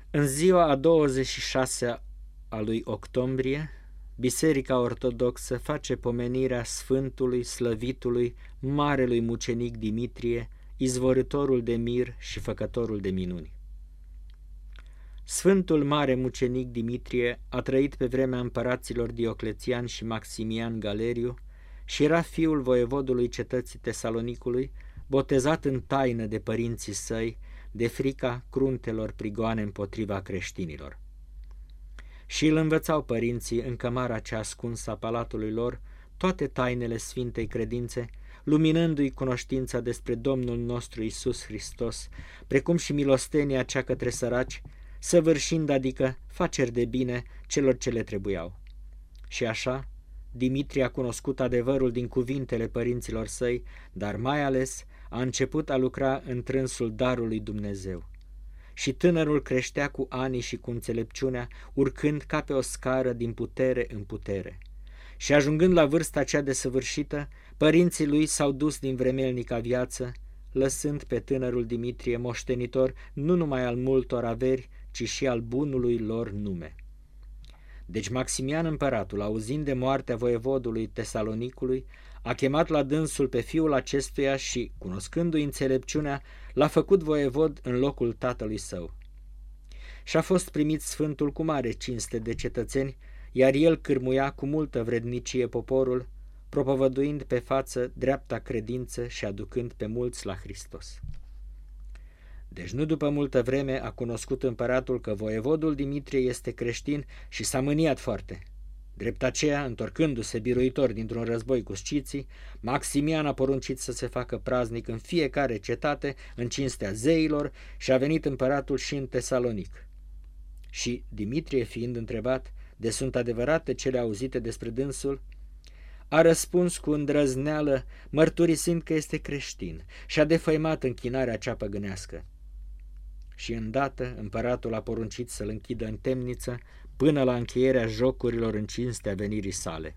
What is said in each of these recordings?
În ziua a 26-a a lui octombrie, Biserica Ortodoxă face pomenirea Sfântului, Slăvitului, Marelui Mucenic Dimitrie, izvorâtorul de mir și făcătorul de minuni. Sfântul Mare Mucenic Dimitrie a trăit pe vremea împăraților Dioclețian și Maximian Galeriu și era fiul voievodului cetății Tesalonicului, botezat în taină de părinții săi, de frica cruntelor prigoane împotriva creștinilor. Și îl învățau părinții în cămara cea ascunsă a palatului lor toate tainele Sfintei Credințe, luminându-i cunoștința despre Domnul nostru Iisus Hristos, precum și milostenia cea către săraci, săvârșind adică faceri de bine celor ce le trebuiau. Și așa, Dimitrie a cunoscut adevărul din cuvintele părinților săi, dar mai ales a început a lucra în trânsul darului Dumnezeu. Și tânărul creștea cu anii și cu înțelepciunea, urcând ca pe o scară din putere în putere. Și ajungând la vârsta cea desăvârșită, părinții lui s-au dus din vremelnica viață, lăsând pe tânărul Dimitrie moștenitor nu numai al multor averi, ci și al bunului lor nume. Deci Maximian împăratul, auzind de moartea voievodului Tesalonicului, a chemat la dânsul pe fiul acestuia și, cunoscându-i înțelepciunea, l-a făcut voievod în locul tatălui său. Și-a fost primit sfântul cu mare cinste de cetățeni, iar el cârmuia cu multă vrednicie poporul, propovăduind pe față dreapta credință și aducând pe mulți la Hristos. Deci nu după multă vreme a cunoscut împăratul că voievodul Dimitrie este creștin și s-a mâniat foarte. Drept aceea, întorcându-se biruitor dintr-un război cu sciții, Maximian a poruncit să se facă praznic în fiecare cetate, în cinstea zeilor, și a venit împăratul și în Tesalonic. Și Dimitrie, fiind întrebat de sunt adevărate cele auzite despre dânsul, a răspuns cu îndrăzneală, mărturisind că este creștin și a defăimat închinarea cea păgânească. Și îndată împăratul a poruncit să-l închidă în temniță până la încheierea jocurilor în cinstea venirii sale.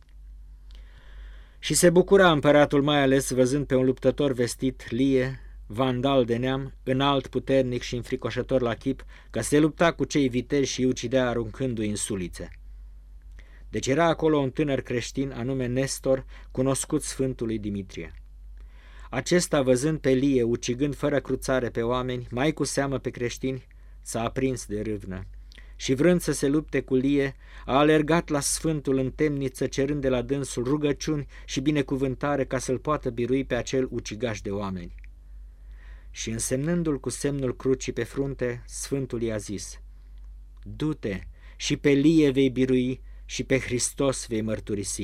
Și se bucura împăratul mai ales văzând pe un luptător vestit lie, vandal de neam, înalt, puternic și înfricoșător la chip, că se lupta cu cei viteji și îi ucidea aruncându-i în sulițe. Deci era acolo un tânăr creștin anume Nestor, cunoscut Sfântului Dimitrie. Acesta, văzând pe lie ucigând fără cruțare pe oameni, mai cu seamă pe creștini, s-a aprins de râvnă și, vrând să se lupte cu lie, a alergat la Sfântul în temniță, cerând de la dânsul rugăciuni și binecuvântare ca să-l poată birui pe acel ucigaș de oameni. Și însemnându-l cu semnul crucii pe frunte, Sfântul i-a zis: du-te și pe lie vei birui și pe Hristos vei mărturisi.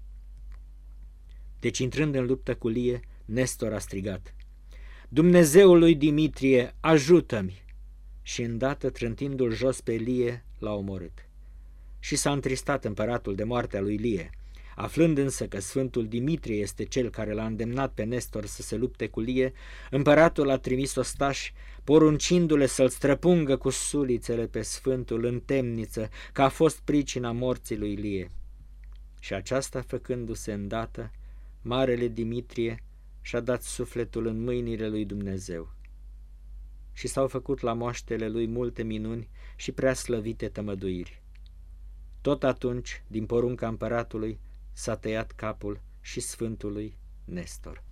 Deci, intrând în luptă cu lie, Nestor a strigat: Dumnezeul lui Dimitrie, ajută-mi! Și îndată, trântindu-l jos pe lie, l-a omorât. Și s-a întristat împăratul de moartea lui Lie. Aflând însă că Sfântul Dimitrie este cel care l-a îndemnat pe Nestor să se lupte cu lie, împăratul a trimis ostași, poruncindu-le să-l străpungă cu sulițele pe Sfântul în temniță, că a fost pricina morții lui Lie. Și aceasta făcându-se îndată, Marele Dimitrie și-a dat sufletul în mâinile lui Dumnezeu. Și s-au făcut la moaștele lui multe minuni și prea slăvite tămăduiri. Tot atunci, din porunca împăratului, s-a tăiat capul și Sfântului Nestor.